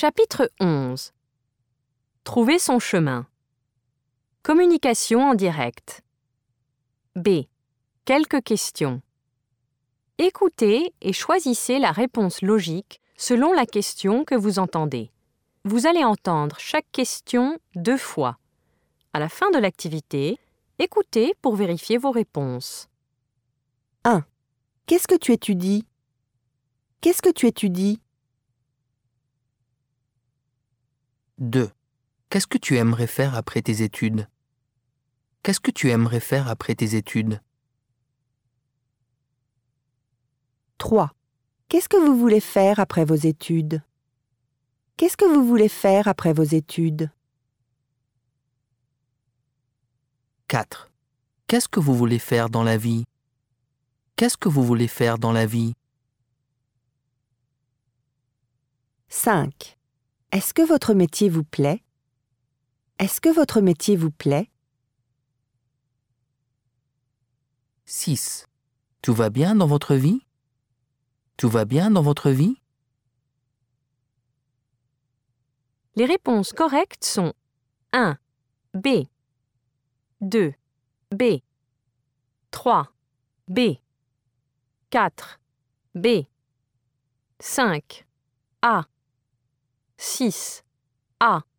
Chapitre 11. Trouver son chemin. Communication en direct. B. Quelques questions. Écoutez et choisissez la réponse logique selon la question que vous entendez. Vous allez entendre chaque question 2 fois. À la fin de l'activité, écoutez pour vérifier vos réponses. 1. Qu'est-ce que tu étudies? Qu'est-ce que tu étudies? 2. Qu'est-ce que tu aimerais faire après tes études? Qu'est-ce que tu aimerais faire après tes études? 3. Qu'est-ce que vous voulez faire après vos études? Qu'est-ce que vous voulez faire après vos études? 4. Qu'est-ce que vous voulez faire dans la vie? Qu'est-ce que vous voulez faire dans la vie? 5. Est-ce que votre métier vous plaît? Est-ce que votre métier vous plaît? 6. Tout va bien dans votre vie? Tout va bien dans votre vie? Les réponses correctes sont 1. B. 2. B. 3. B. 4. B. 5. A. 6. A.